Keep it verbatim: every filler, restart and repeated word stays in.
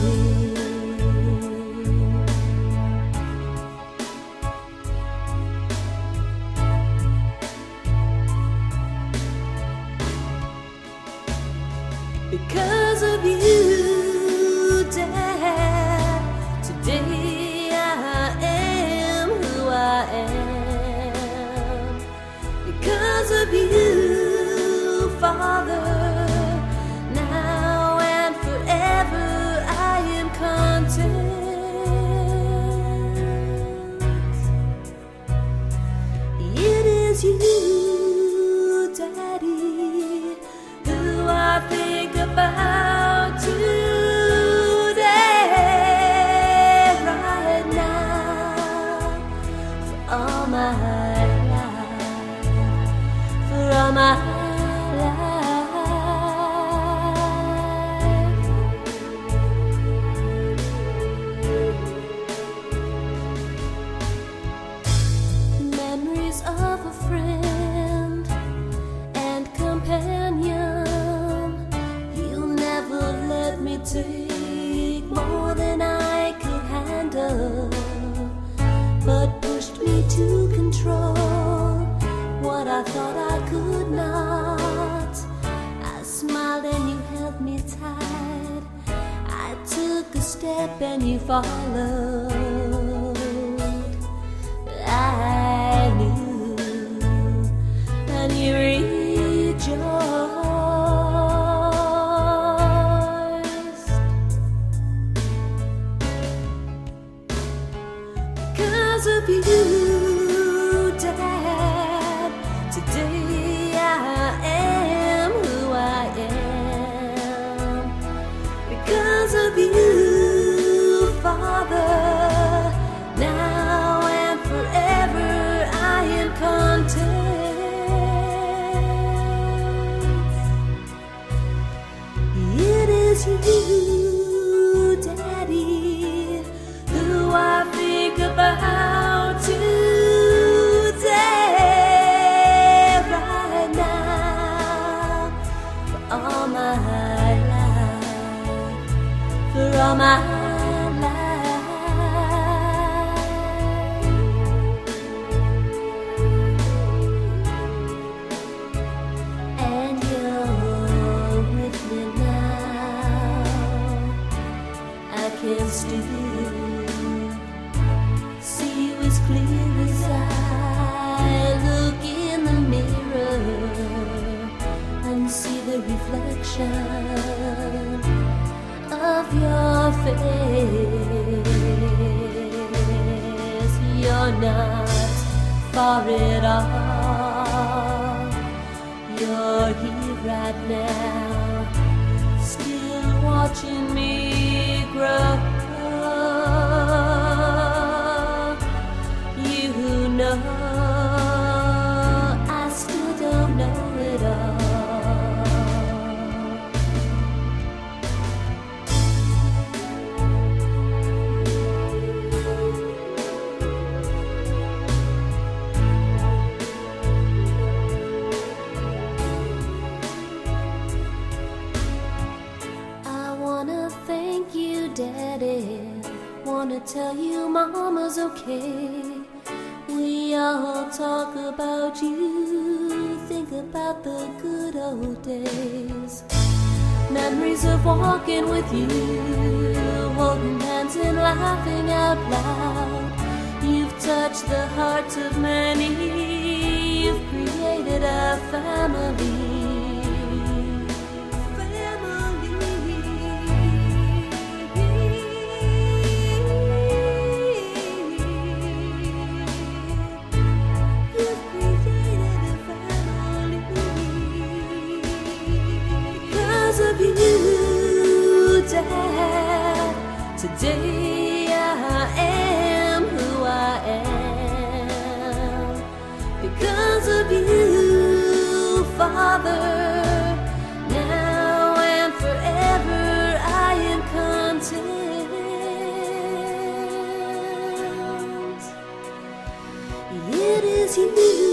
Because of you, Dad, today I am who I am. Because of you, Father, now and forever I am content. It is you, Daddy, who I think about today, right now, for all my life, for all my life. Memories of a friend and companion. Take more than I could handle, but pushed me to control what I thought I could not. I smiled and you held me tight. I took a step and you followed. I knew and you rejoiced. Because of you, Dad, today I am who I am. Because of you, Father, now and forever I am content. It is you, Daddy, who I think about today, right now, for all my life, for all my life. And you're with me now. I can still as clear as I look in the mirror and see the reflection of your face. You're not far at all. You're here right now, still watching me grow. No, I still don't know it all. I wanna thank you, Daddy. Wanna tell you Mama's okay. We all talk about you, think about the good old days. Memories of walking with you, holding hands and laughing out loud. You've touched the hearts of many, you've created a family. Of you, Dad, today I am who I am. Because of you, Father, now and forever I am content. It is you